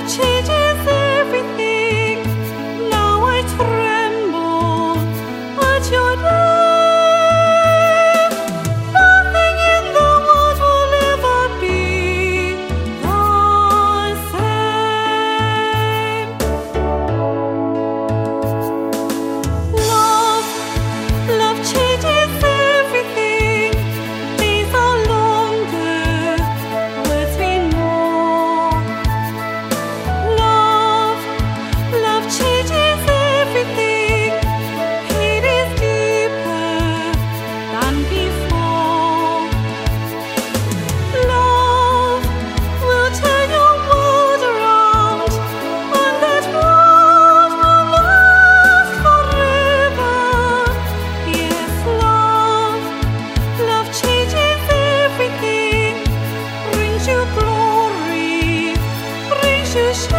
changes everything. Now I tremble at your name. Nothing in the world will ever be the same. Love changes everything. Days are longer, words mean more. Love changes everything. Hate is deeper than before. Love will turn your world around, and that world will last forever. Yes, love changes everything. Brings you glory, brings you shame.